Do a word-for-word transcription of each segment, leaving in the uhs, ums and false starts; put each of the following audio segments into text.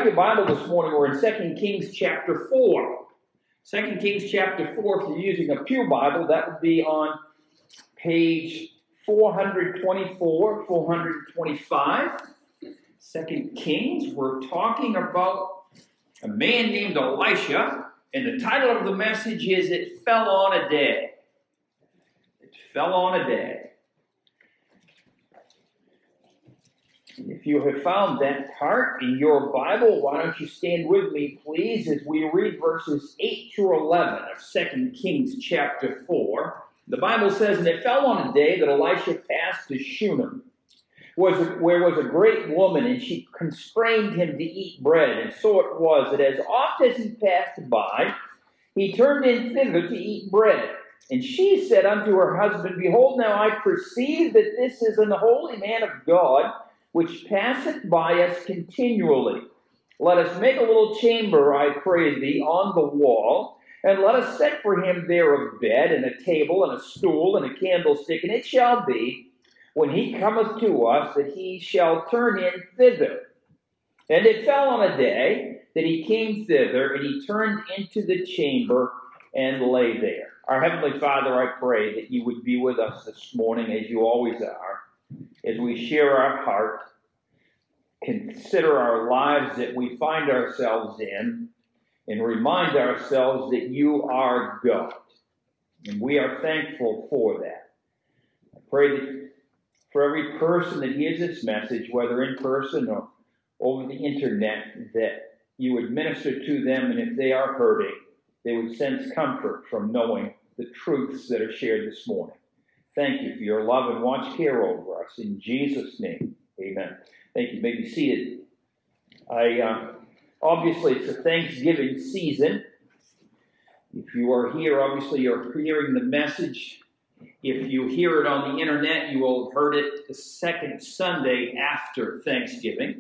have your Bible this morning, we're in Second Kings chapter four. Second Kings chapter four, if you're using a Pew Bible, that would be on page four twenty-four, four twenty-five. Second Kings, we're talking about a man named Elisha, and the title of the message is It Fell on a Day. It fell on a day. If you have found that part in your Bible, why don't you stand with me, please, as we read verses eight through eleven of Second Kings chapter four. The Bible says, And it fell on a day that Elisha passed to Shunem, was, where was a great woman, and she constrained him to eat bread. And so it was that as oft as he passed by, he turned in thither to eat bread. And she said unto her husband, Behold, now I perceive that this is an holy man of God, which passeth by us continually. Let us make a little chamber, I pray thee, on the wall, and let us set for him there a bed, and a table, and a stool, and a candlestick. And it shall be, when he cometh to us, that he shall turn in thither. And it fell on a day that he came thither, and he turned into the chamber, and lay there. Our Heavenly Father, I pray that you would be with us this morning, as you always are, as we share our heart, consider our lives that we find ourselves in, and remind ourselves that you are God. And we are thankful for that. I pray that for every person that hears this message, whether in person or over the internet, that you would minister to them, and if they are hurting, they would sense comfort from knowing the truths that are shared this morning. Thank you for your love and watch care over us. In Jesus' name, amen. Thank you. You may be seated. I, uh, obviously, it's a Thanksgiving season. If you are here, obviously, you're hearing the message. If you hear it on the internet, you will have heard it the second Sunday after Thanksgiving.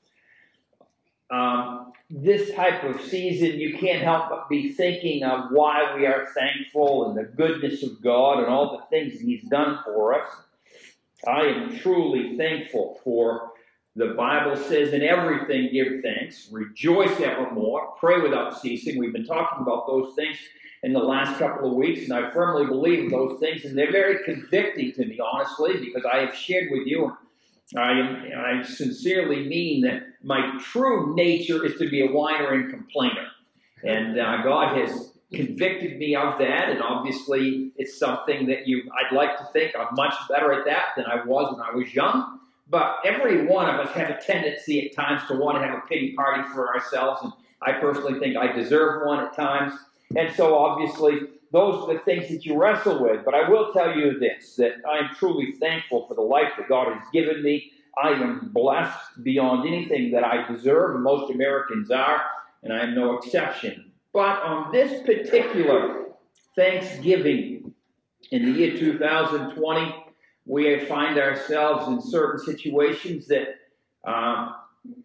Um, this type of season, you can't help but be thinking of why we are thankful and the goodness of God and all the things He's done for us. I am truly thankful for the Bible says, in everything give thanks, rejoice evermore, pray without ceasing. We've been talking about those things in the last couple of weeks, and I firmly believe those things, and they're very convicting to me, honestly, because I have shared with you, I, I sincerely mean that my true nature is to be a whiner and complainer. And uh, God has convicted me of that, and obviously it's something that you, I'd like to think I'm much better at that than I was when I was young. But every one of us have a tendency at times to want to have a pity party for ourselves, and I personally think I deserve one at times. And so obviously those are the things that you wrestle with. But I will tell you this, that I am truly thankful for the life that God has given me. I am blessed beyond anything that I deserve, and most Americans are, and I am no exception. But on this particular Thanksgiving in the year two thousand twenty, we find ourselves in certain situations that um,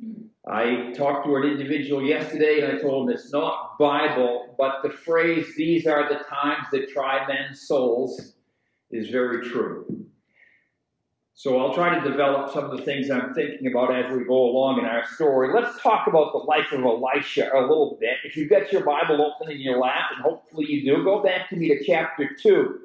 I talked to an individual yesterday, and I told him it's not Bible, but the phrase, these are the times that try men's souls, is very true. So I'll try to develop some of the things I'm thinking about as we go along in our story. Let's talk about the life of Elisha a little bit. If you've got your Bible open in your lap, and hopefully you do, go back to me to chapter two.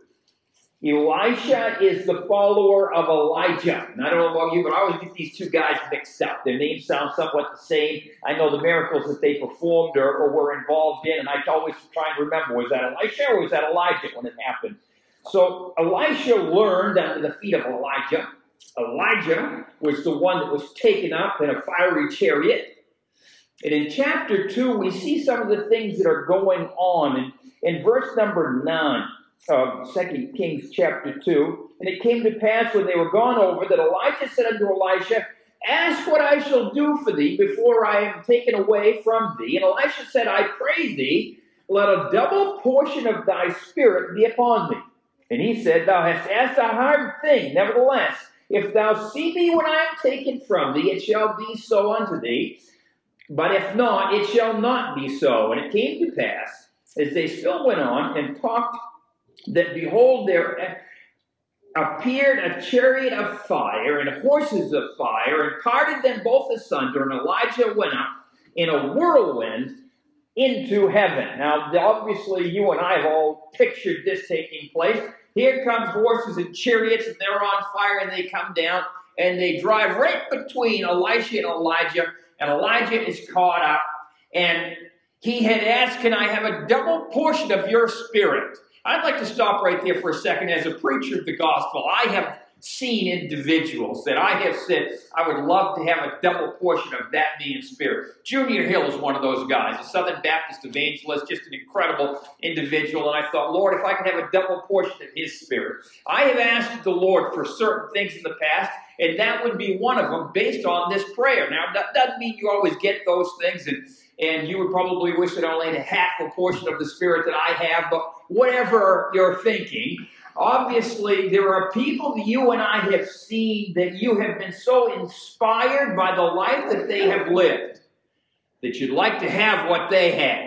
Elisha is the follower of Elijah. And I don't know about you, but I always get these two guys mixed up. Their names sound somewhat the same. I know the miracles that they performed or, or were involved in, and I always try and remember, was that Elisha or was that Elijah when it happened? So Elisha learned under the feet of Elijah. Elijah was the one that was taken up in a fiery chariot. And in chapter two, we see some of the things that are going on. And in verse number nine, of Second Kings chapter two, and it came to pass when they were gone over that Elijah said unto Elisha, Ask what I shall do for thee before I am taken away from thee. And Elisha said, I pray thee, let a double portion of thy spirit be upon me. And he said, Thou hast asked a hard thing. Nevertheless, if thou see me when I am taken from thee, it shall be so unto thee. But if not, it shall not be so. And it came to pass, as they still went on and talked, that behold, there appeared a chariot of fire and horses of fire, and parted them both asunder. And Elijah went up in a whirlwind into heaven. Now, obviously, you and I have all pictured this taking place. Here comes horses and chariots, and they're on fire, and they come down, and they drive right between Elisha and Elijah, and Elijah is caught up, and he had asked, can I have a double portion of your spirit? I'd like to stop right there for a second. As a preacher of the gospel, I have seen individuals that I have said, I would love to have a double portion of that man's spirit. Junior Hill is one of those guys, a Southern Baptist evangelist, just an incredible individual. And I thought, Lord, if I could have a double portion of his spirit. I have asked the Lord for certain things in the past, and that would be one of them based on this prayer. Now, that doesn't mean you always get those things, and, and you would probably wish that I only had a half a portion of the spirit that I have, but whatever you're thinking, obviously, there are people that you and I have seen that you have been so inspired by the life that they have lived that you'd like to have what they had.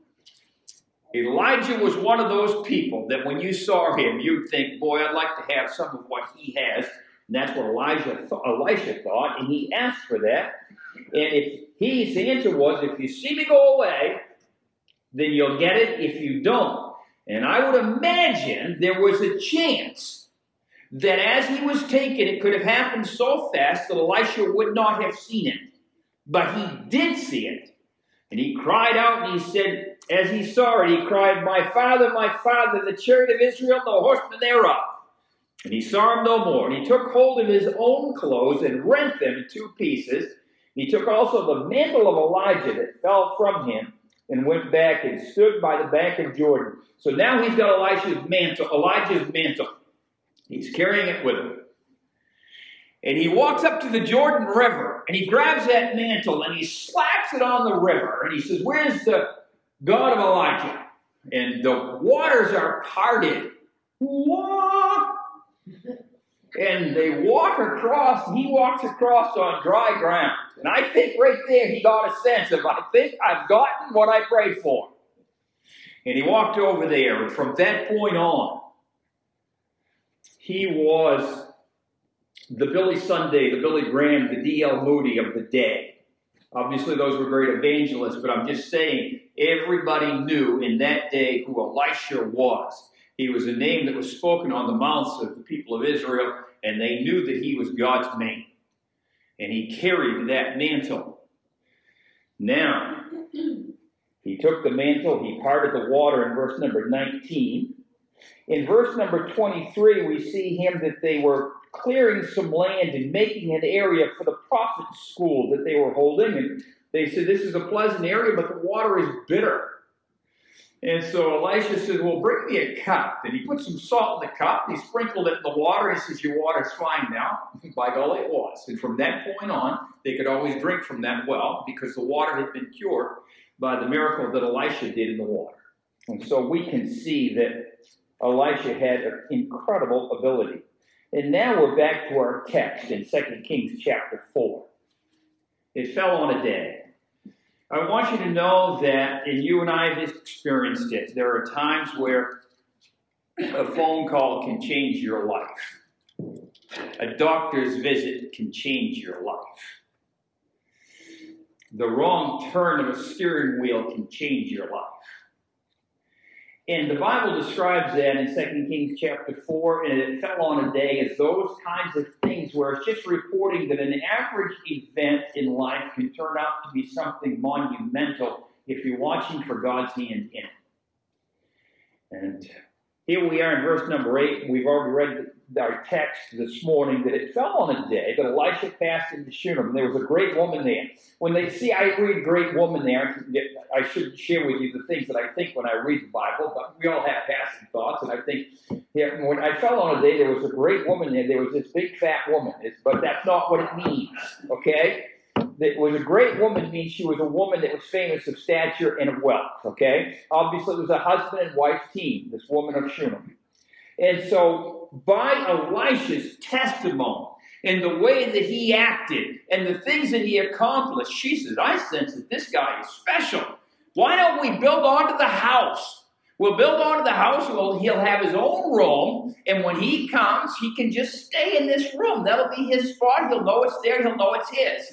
Elijah was one of those people that when you saw him, you'd think, boy, I'd like to have some of what he has. And that's what Elijah th- Elisha thought, and he asked for that. And if his answer was, if you see me go away, then you'll get it. If you don't, and I would imagine there was a chance that as he was taken, it could have happened so fast that Elisha would not have seen it. But he did see it. And he cried out and he said, as he saw it, he cried, my father, my father, the chariot of Israel, and the horsemen thereof. And he saw him no more. And he took hold of his own clothes and rent them in two pieces. And he took also the mantle of Elijah that fell from him and went back and stood by the bank of Jordan. So now he's got Elisha's mantle, Elijah's mantle. He's carrying it with him. And he walks up to the Jordan River, and he grabs that mantle, and he slaps it on the river. And he says, where's the God of Elijah? And the waters are parted. Wah! And they walk across, and he walks across on dry ground. And I think right there he got a sense of, I think I've gotten what I prayed for. And he walked over there, and from that point on, he was the Billy Sunday, the Billy Graham, the D L Moody of the day. Obviously, those were great evangelists, but I'm just saying, everybody knew in that day who Elisha was. He was a name that was spoken on the mouths of the people of Israel, and they knew that he was God's man. And he carried that mantle. Now, he took the mantle, he parted the water in verse number nineteen. In verse number twenty-three, we see him that they were clearing some land and making an area for the prophet's school that they were holding. And they said, this is a pleasant area, but the water is bitter. And so Elisha says, well, bring me a cup. And he put some salt in the cup, and he sprinkled it in the water. He says, your water's fine now. By golly, it was. And from that point on, they could always drink from that well because the water had been cured by the miracle that Elisha did in the water. And so we can see that Elisha had an incredible ability. And now we're back to our text in Second Kings chapter four. It fell on a day. I want you to know that, and you and I have experienced it, there are times where a phone call can change your life. A doctor's visit can change your life. The wrong turn of a steering wheel can change your life. And the Bible describes that in Second Kings chapter four, and it fell on a day as those kinds of things where it's just reporting that an average event in life can turn out to be something monumental if you're watching for God's hand in it. And here we are in verse number eight. We've already read our text this morning that it fell on a day that Elisha passed into Shunem, and there was a great woman there. When they see I read great woman there, I should share with you the things that I think when I read the Bible, but we all have passing thoughts, and I think, yeah, when I fell on a day, there was a great woman there. There was this big fat woman, but that's not what it means, okay? That was a great woman means she was a woman that was famous of stature and of wealth, okay? Obviously, it was a husband and wife team, this woman of Shunem. And so, by Elisha's testimony and the way that he acted and the things that he accomplished, she says, I sense that this guy is special. Why don't we build onto the house? We'll build onto the house, well, he'll have his own room, and when he comes, he can just stay in this room. That'll be his spot. He'll know it's there. He'll know it's his.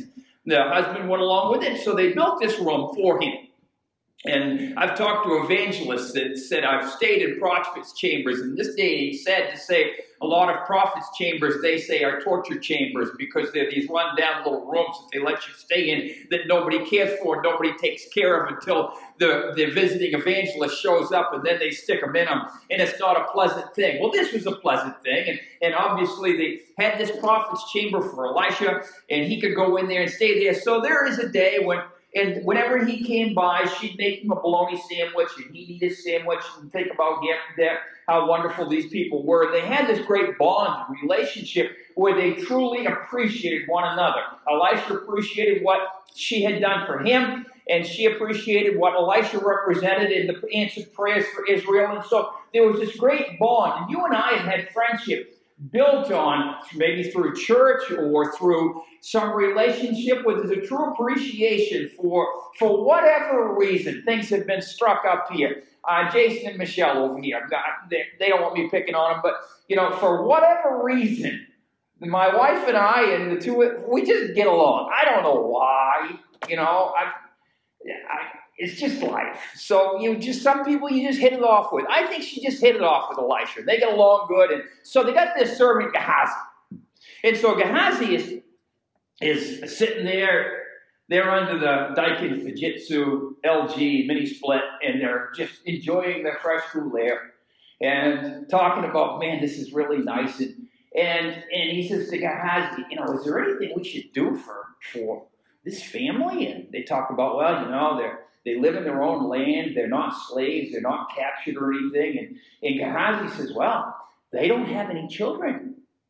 the husband went along with it, so they built this room for him. And I've talked to evangelists that said, I've stayed in prophets' chambers. In this day and age, sad to say, a lot of prophets' chambers, they say, are torture chambers because they're these run-down little rooms that they let you stay in that nobody cares for, nobody takes care of until the, the visiting evangelist shows up, and then they stick them in them, and it's not a pleasant thing. Well, this was a pleasant thing, and, and obviously they had this prophet's chamber for Elisha, and he could go in there and stay there. So there is a day when And whenever he came by, she'd make him a bologna sandwich, and he'd eat his sandwich and think about that, how wonderful these people were. They had this great bond relationship where they truly appreciated one another. Elisha appreciated what she had done for him, and she appreciated what Elisha represented in the answered prayers for Israel. And so there was this great bond. And you and I have had friendship built on, maybe through church or through some relationship where there's a true appreciation for, for whatever reason, things have been struck up here. Uh, Jason and Michelle over here, they, they don't want me picking on them, but, you know, for whatever reason, my wife and I and the two, we just get along. I don't know why, you know, I, I it's just life. So you just, some people you just hit it off with. I think she just hit it off with Elisha. They get along good. And so they got this servant Gehazi. And so Gehazi is, is sitting there. They're under the Daikin Fujitsu L G mini split, and they're just enjoying their fresh cool air and talking about, man, this is really nice. And and, and he says to Gehazi, you know, is there anything we should do for, for this family? And they talk about, well, you know, they're They live in their own land. They're not slaves. They're not captured or anything. And, and Gehazi says, well, they don't have any children.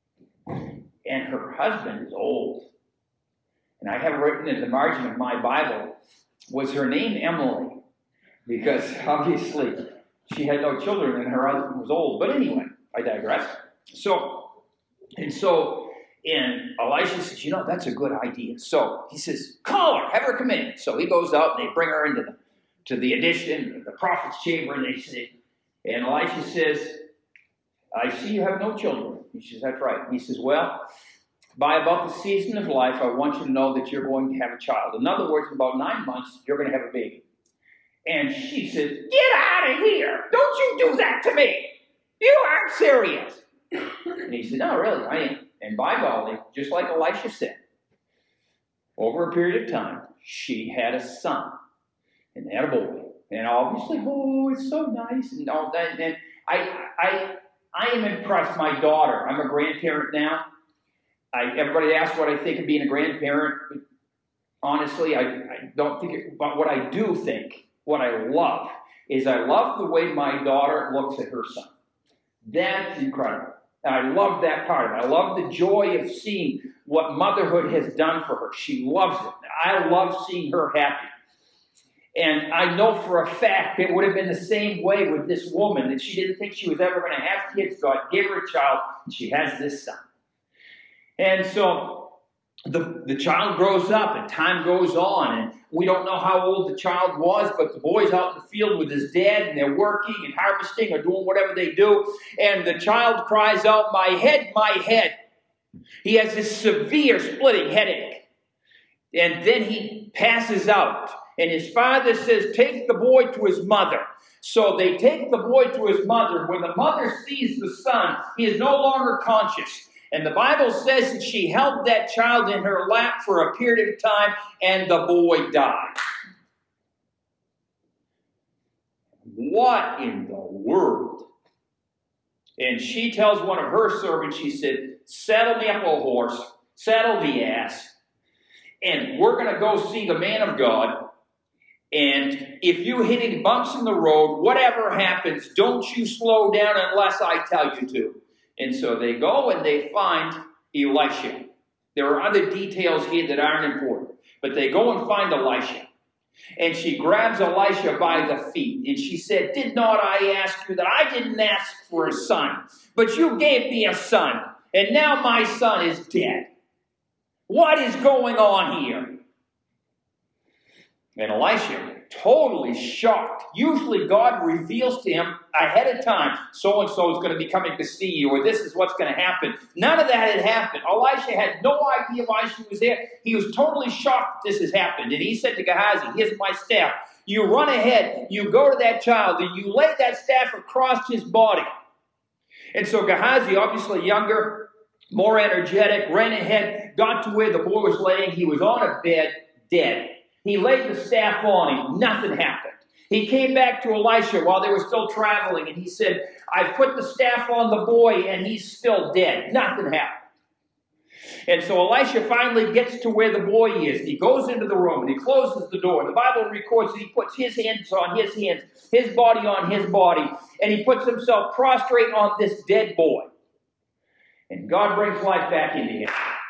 And her husband is old. And I have written in the margin of my Bible, was her name Emily? Because obviously she had no children and her husband was old. But anyway, I digress. So, and so... And Elisha says, you know, that's a good idea. So he says, call her, have her come in. So he goes out and they bring her into the, to the addition, the prophet's chamber, and they say, and Elisha says, I see you have no children. He says, that's right. And he says, well, by about the season of life, I want you to know that you're going to have a child. In other words, in about nine months, you're going to have a baby. And she says, get out of here. Don't you do that to me. You aren't serious. And he said, no, really, I am. And by golly, just like Elisha said, over a period of time, she had a son and they had a boy. And obviously, oh, it's so nice and all that. And I, I, I am impressed. My daughter, I'm a grandparent now. I, everybody asks what I think of being a grandparent. Honestly, I, I don't think it, but what I do think, what I love, is I love the way my daughter looks at her son. That's incredible. And I love that part of it. I love the joy of seeing what motherhood has done for her. She loves it. I love seeing her happy. And I know for a fact it would have been the same way with this woman, that she didn't think she was ever going to have kids. God gave her a child, and she has this son. And so the, the child grows up, and time goes on, and we don't know how old the child was, but the boy's out in the field with his dad, and they're working and harvesting or doing whatever they do, and the child cries out, my head, my head. He has this severe splitting headache. And then he passes out, and his father says, take the boy to his mother. So they take the boy to his mother. When the mother sees the son, he is no longer conscious. And the Bible says that she held that child in her lap for a period of time, and the boy died. What in the world? And she tells one of her servants, she said, saddle me up a horse, saddle the ass, and we're going to go see the man of God. And if you hit any bumps in the road, whatever happens, don't you slow down unless I tell you to. And so they go and they find Elisha. There are other details here that aren't important. But they go and find Elisha. And she grabs Elisha by the feet. And she said, did not I ask you that? I didn't ask for a son. But you gave me a son. And now my son is dead. What is going on here? And Elisha totally shocked. Usually God reveals to him ahead of time, so-and-so is going to be coming to see you, or this is what's going to happen. None of that had happened. Elisha had no idea why she was there. He was totally shocked that this has happened. And he said to Gehazi, here's my staff. You run ahead, you go to that child, and you lay that staff across his body. And so Gehazi, obviously younger, more energetic, ran ahead, got to where the boy was laying. He was on a bed, dead. He laid the staff on him. Nothing happened. He came back to Elisha while they were still traveling, and he said, I've put the staff on the boy, and he's still dead. Nothing happened. And so Elisha finally gets to where the boy is. He goes into the room, and he closes the door. The Bible records that he puts his hands on his hands, his body on his body, and he puts himself prostrate on this dead boy. And God brings life back into him.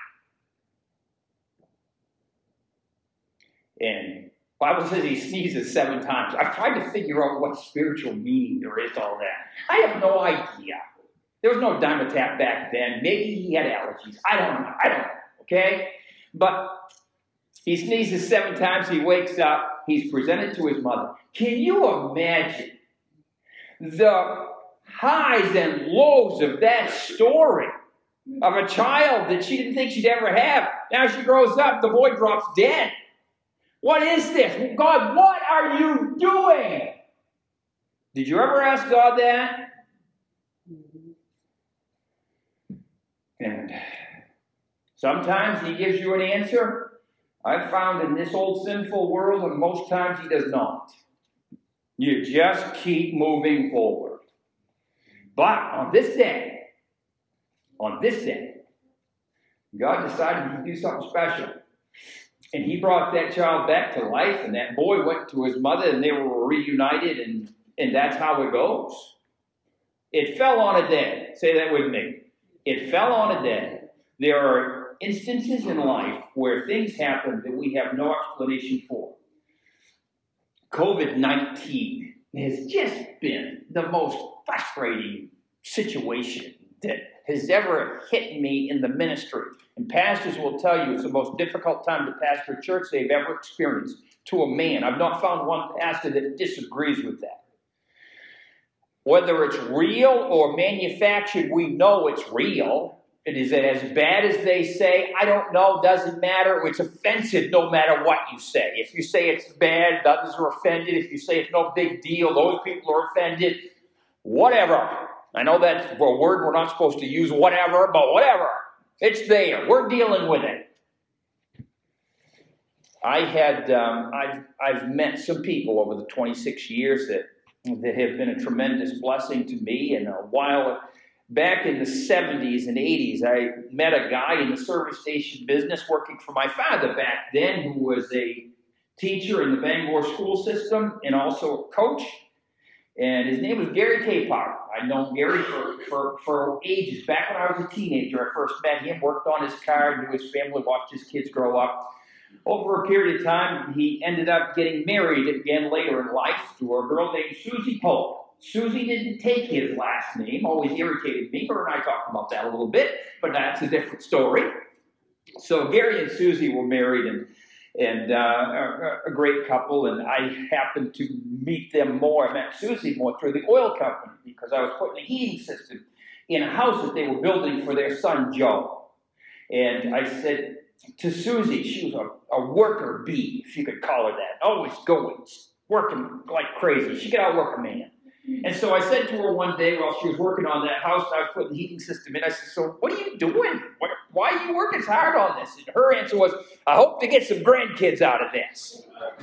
And the Bible says he sneezes seven times. I've tried to figure out what spiritual meaning there is to all that. I have no idea. There was no Dimetapp back then. Maybe he had allergies. I don't know. I don't know. Okay? But he sneezes seven times. He wakes up. He's presented to his mother. Can you imagine the highs and lows of that story? Of a child that she didn't think she'd ever have. Now she grows up, the boy drops dead. What is this? God, what are you doing? Did you ever ask God that? And sometimes he gives you an answer. I've found in this old sinful world, and most times he does not. You just keep moving forward. But on this day, On this day, God decided to do something special. And he brought that child back to life, and that boy went to his mother, and they were reunited, and, and that's how it goes. It fell on a day. Say that with me. It fell on a day. There are instances in life where things happen that we have no explanation for. covid nineteen has just been the most frustrating situation that has ever hit me in the ministry. And pastors will tell you it's the most difficult time to pastor a church they've ever experienced to a man. I've not found one pastor that disagrees with that. Whether it's real or manufactured, we know it's real. It is as bad as they say. I don't know. Doesn't matter. It's offensive no matter what you say. If you say it's bad, others are offended. If you say it's no big deal, those people are offended. Whatever. I know that's a word we're not supposed to use, whatever, but whatever. It's there. We're dealing with it. I had, um, I've, I've met some people over the twenty-six years that, that have been a tremendous blessing to me. And a while back in the seventies and eighties, I met a guy in the service station business working for my father back then, who was a teacher in the Bangor school system and also a coach. And his name was Gary Capehart. I'd known Gary for, for, for ages. Back when I was a teenager, I first met him, worked on his car, knew his family, watched his kids grow up. Over a period of time, he ended up getting married again later in life to a girl named Susie Pope. Susie didn't take his last name, always irritated me. Her and I talked about that a little bit, but that's a different story. So Gary and Susie were married, and And uh, a, a great couple, and I happened to meet them more. I met Susie more through the oil company because I was putting a heating system in a house that they were building for their son, Joe. And I said to Susie, she was a, a worker bee, if you could call her that, always going, working like crazy. She could outwork a man. And so I said to her one day while she was working on that house, I was putting the heating system in, I said, so what are you doing? What, why are you working so hard on this? And her answer was, I hope to get some grandkids out of this.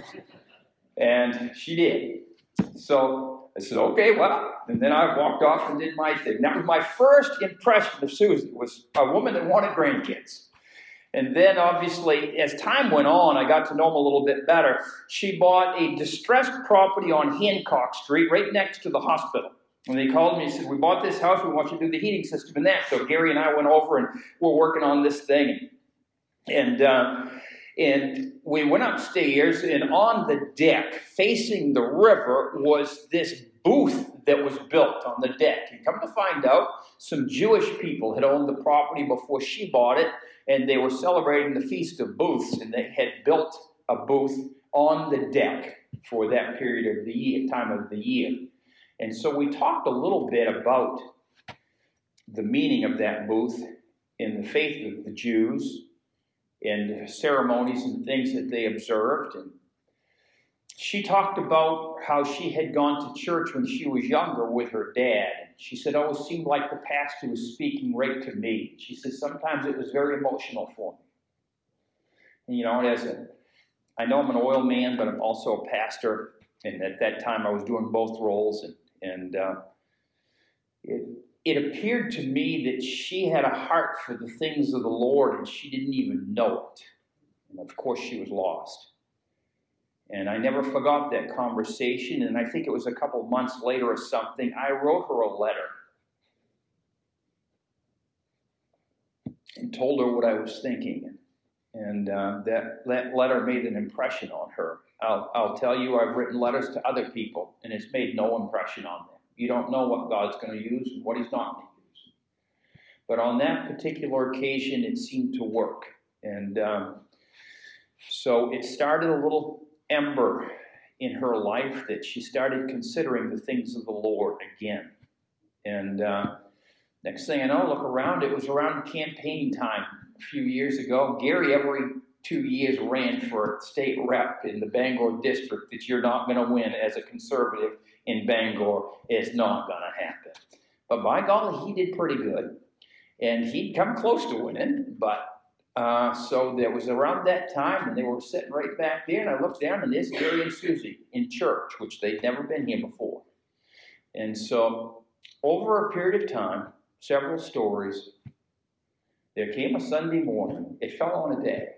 And she did. So I said, okay, well, and then I walked off and did my thing. That was my first impression of Susie, was a woman that wanted grandkids. And then, obviously, as time went on, I got to know him a little bit better. She bought a distressed property on Hancock Street, right next to the hospital. And they called me and said, we bought this house, we want you to do the heating system and that. So Gary and I went over and we're working on this thing. And, uh, and we went upstairs, and on the deck, facing the river, was this booth that was built on the deck. And come to find out, some Jewish people had owned the property before she bought it, and they were celebrating the Feast of Booths, and they had built a booth on the deck for that period of the year, time of the year. And so we talked a little bit about the meaning of that booth in the faith of the Jews and the ceremonies and things that they observed. And she talked about how she had gone to church when she was younger with her dad. She said, oh, it seemed like the pastor was speaking right to me. She said, sometimes it was very emotional for me. And, you know, as a, I know I'm an oil man, but I'm also a pastor. And at that time, I was doing both roles. And, and uh, it, it appeared to me that she had a heart for the things of the Lord, and she didn't even know it. And, of course, she was lost. And I never forgot that conversation, and I think it was a couple months later or something, I wrote her a letter and told her what I was thinking. And uh, that, that letter made an impression on her. I'll, I'll tell you, I've written letters to other people, and it's made no impression on them. You don't know what God's going to use and what he's not going to use. But on that particular occasion, it seemed to work. And um, so it started a little ember in her life that she started considering the things of the Lord again. And uh, next thing I know, look around, it was around campaign time a few years ago. Gary, every two years, ran for state rep in the Bangor district that you're not going to win as a conservative in Bangor. It's not going to happen. But by golly, he did pretty good. And he'd come close to winning, but Uh, so there was around that time, and they were sitting right back there, and I looked down, and there's Gary and Susie in church, which they'd never been here before. And so over a period of time, several stories, there came a Sunday morning, it fell on a day,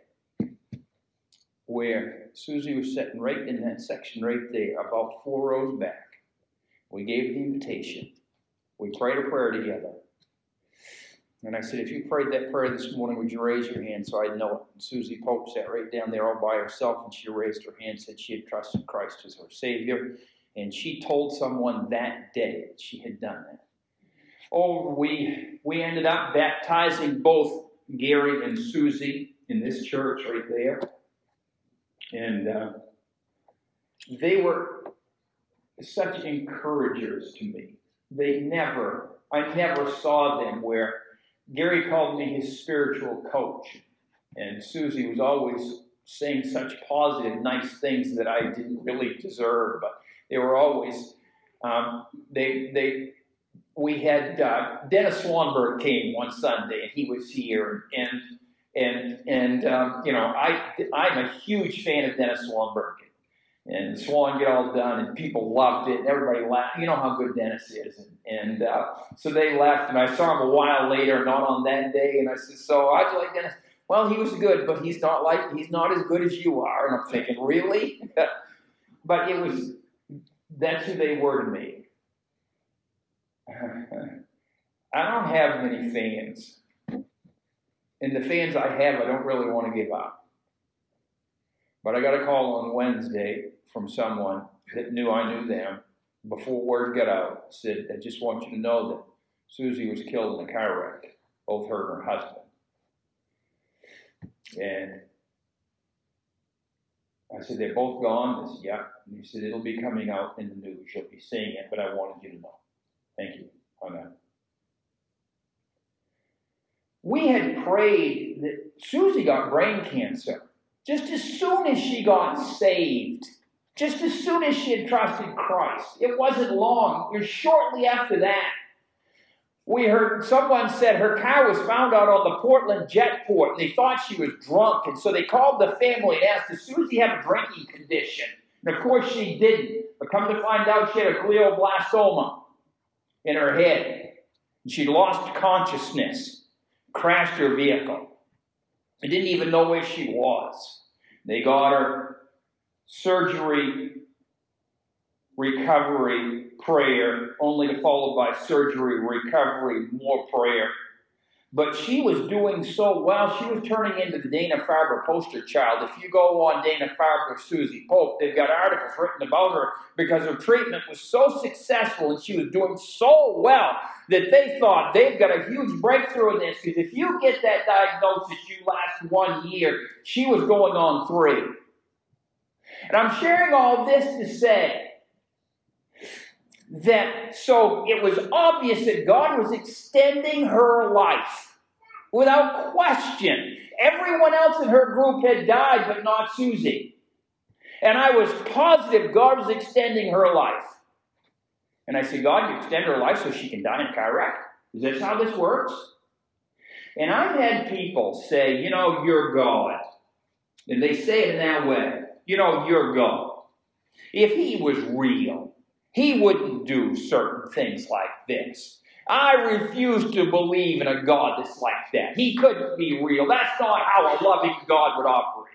where Susie was sitting right in that section right there, about four rows back. We gave the invitation. We prayed a prayer together. And I said, if you prayed that prayer this morning, would you raise your hand so I know it? And Susie Pope sat right down there all by herself, and she raised her hand and said she had trusted Christ as her Savior. And she told someone that day that she had done that. Oh, we, we ended up baptizing both Gary and Susie in this church right there. And uh, they were such encouragers to me. They never, I never saw them where Gary called me his spiritual coach, and Susie was always saying such positive, nice things that I didn't really deserve, but they were always, um, they, they, we had, uh, Dennis Swanberg came one Sunday, and he was here, and, and, and um, you know, I, I'm a huge fan of Dennis Swanberg. And Swan get all done, and people loved it, and everybody laughed. You know how good Dennis is. And, and uh, so they left, and I saw him a while later, not on that day, and I said, so how'd you like Dennis? Well, he was good, but he's not like, he's not as good as you are. And I'm thinking, really? But it was, that's who they were to me. I don't have many fans. And the fans I have, I don't really want to give up. But I got a call on Wednesday from someone that knew I knew them before word got out. Said, I just want you to know that Susie was killed in a car wreck, both her and her husband. And I said, they're both gone? They said, yeah. And he said, it'll be coming out in the news. You'll be seeing it, but I wanted you to know. Thank you. Hung up. We had prayed that Susie got brain cancer just as soon as she got saved. Just as soon as she had trusted Christ. It wasn't long. It was shortly after that. We heard someone said her car was found out on the Portland Jetport, and they thought she was drunk, and so they called the family and asked, does Susie have a drinking condition? And of course she didn't. But come to find out, she had a glioblastoma in her head. And she lost consciousness, crashed her vehicle. They didn't even know where she was. They got her surgery, recovery, prayer, only to follow by surgery, recovery, more prayer. But she was doing so well, she was turning into the Dana-Farber poster child. If you go on Dana-Farber, Susie Pope, they've got articles written about her because her treatment was so successful and she was doing so well that they thought they've got a huge breakthrough in this, because if you get that diagnosis, you last one year. She was going on three. And I'm sharing all this to say that so it was obvious that God was extending her life without question. Everyone else in her group had died, but not Susie. And I was positive God was extending her life. And I said, God, you extend her life so she can die in a car wreck? Is this how this works? And I've had people say, you know, you're God. And they say it in that way. You know, you're God. If he was real, he wouldn't do certain things like this. I refuse to believe in a God that's like that. He couldn't be real. That's not how a loving God would operate.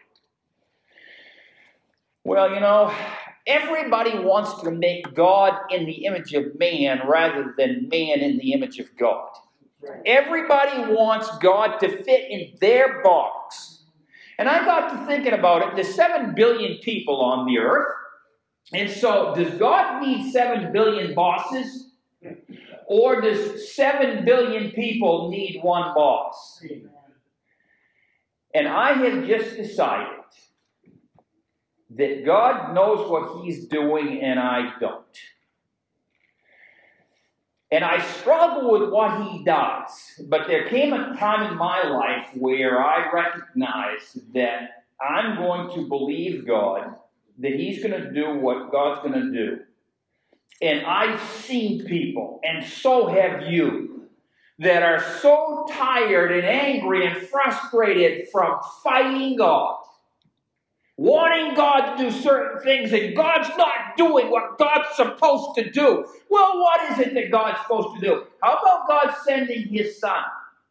Well, you know, everybody wants to make God in the image of man rather than man in the image of God. Right. Everybody wants God to fit in their box. And I got to thinking about it. There's seven billion people on the earth. And so, does God need seven billion bosses? Or does seven billion people need one boss? And I have just decided that God knows what he's doing and I don't. And I struggle with what he does. But there came a time in my life where I recognized that I'm going to believe God, that he's going to do what God's going to do. And I've seen people, and so have you, that are so tired and angry and frustrated from fighting God, wanting God to do certain things, and God's not doing what God's supposed to do. Well, what is it that God's supposed to do? How about God sending his son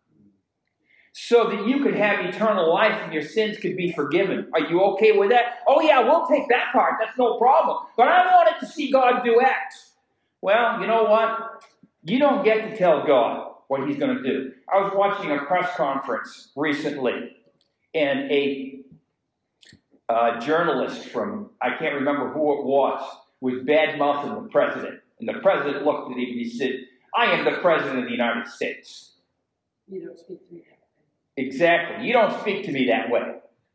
so that you could have eternal life and your sins could be forgiven? Are you okay with that? Oh yeah, we'll take that part. That's no problem. But I wanted to see God do X. Well, you know what? You don't get to tell God what he's going to do. I was watching a press conference recently, and a uh, journalist from, I can't remember who it was, was bad-mouthing the president. And the president looked at him and he said, I am the president of the United States. You don't speak to me that way. Exactly. You don't speak to me that way.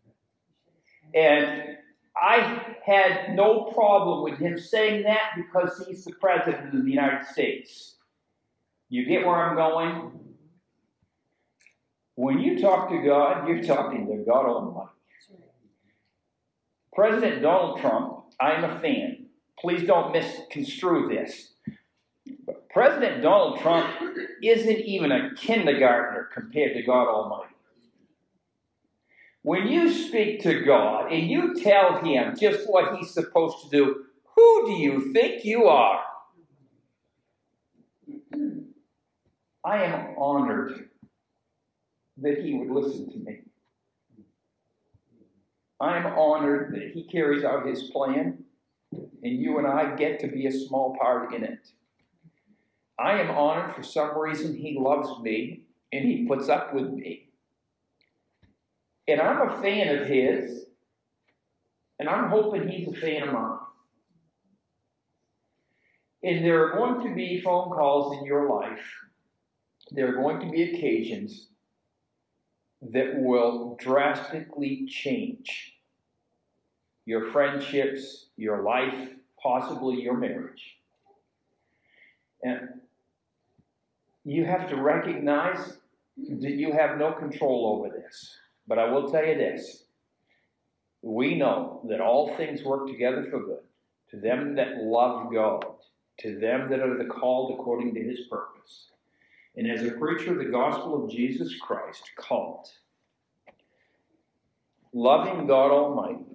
And I had no problem with him saying that because he's the president of the United States. You get where I'm going? When you talk to God, you're talking to God Almighty. President Donald Trump, I'm a fan. Please don't misconstrue this. But President Donald Trump isn't even a kindergartner compared to God Almighty. When you speak to God and you tell him just what he's supposed to do, who do you think you are? I am honored that he would listen to me. I'm honored that he carries out his plan, and you and I get to be a small part in it. I am honored for some reason he loves me, and he puts up with me. And I'm a fan of his, and I'm hoping he's a fan of mine. And there are going to be phone calls in your life. There are going to be occasions that will drastically change your friendships, your life, possibly your marriage. And you have to recognize that you have no control over this. But I will tell you this. We know that all things work together for good to them that love God, to them that are the called according to his purpose. And as a preacher of the gospel of Jesus Christ, called, loving God Almighty,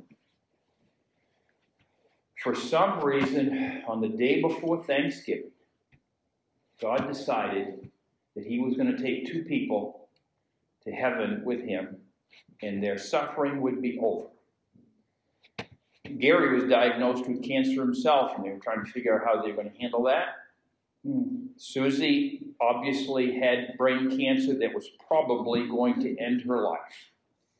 for some reason, on the day before Thanksgiving, God decided that he was going to take two people to heaven with him, and their suffering would be over. Gary was diagnosed with cancer himself, and they were trying to figure out how they were going to handle that. Hmm. Susie obviously had brain cancer that was probably going to end her life.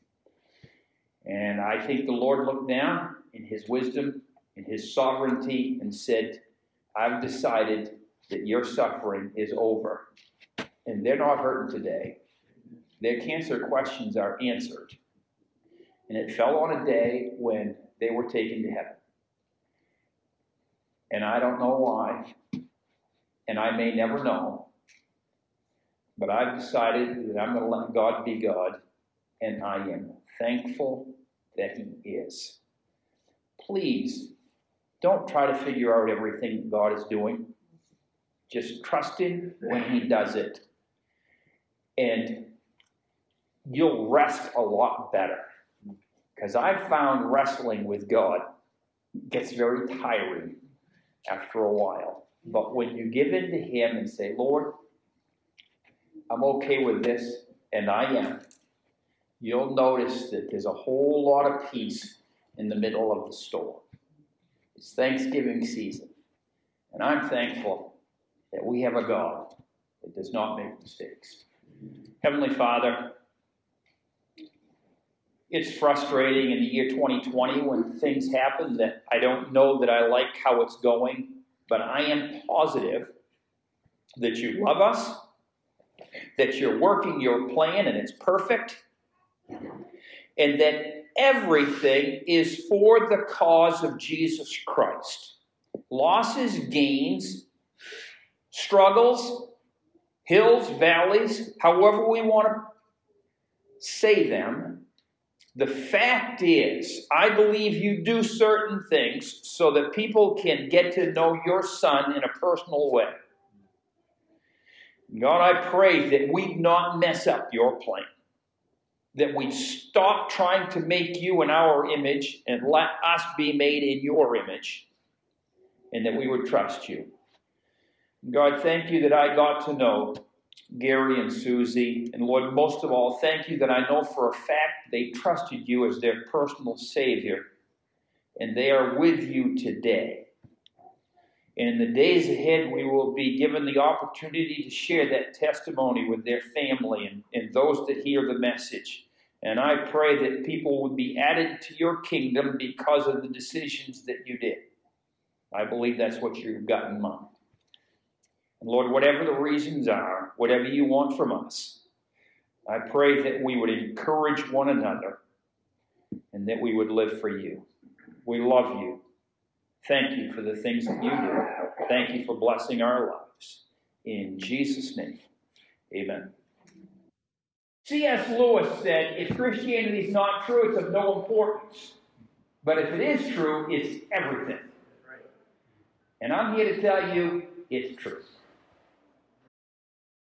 And I think the Lord looked down in his wisdom, in his sovereignty, and said, I've decided that your suffering is over. And they're not hurting today. Their cancer questions are answered. And it fell on a day when they were taken to heaven. And I don't know why, and I may never know, but I've decided that I'm going to let God be God, and I am thankful that He is. Please, don't try to figure out everything God is doing. Just trust Him when He does it. And you'll rest a lot better. Because I've found wrestling with God gets very tiring after a while. But when you give in to Him and say, Lord, I'm okay with this, and I am, you'll notice that there's a whole lot of peace in the middle of the storm. It's Thanksgiving season, and I'm thankful that we have a God that does not make mistakes. Heavenly Father, it's frustrating in the year twenty twenty when things happen that I don't know that I like how it's going, but I am positive that you love us, that you're working your plan and it's perfect, and that everything is for the cause of Jesus Christ. Losses, gains, struggles, hills, valleys, however we want to say them, the fact is, I believe you do certain things so that people can get to know your Son in a personal way. God, I pray that we'd not mess up your plan, that we'd stop trying to make you in our image and let us be made in your image, and that we would trust you. God, thank you that I got to know Gary and Susie, and Lord, most of all, thank you that I know for a fact they trusted you as their personal Savior, and they are with you today. And in the days ahead, we will be given the opportunity to share that testimony with their family and, and those that hear the message. And I pray that people would be added to your kingdom because of the decisions that you did. I believe that's what you've got in mind. And Lord, whatever the reasons are, whatever you want from us, I pray that we would encourage one another and that we would live for you. We love you. Thank you for the things that you do. Thank you for blessing our lives. In Jesus' name, amen. C S Lewis said, if Christianity is not true, it's of no importance. But if it is true, it's everything. And I'm here to tell you, it's true.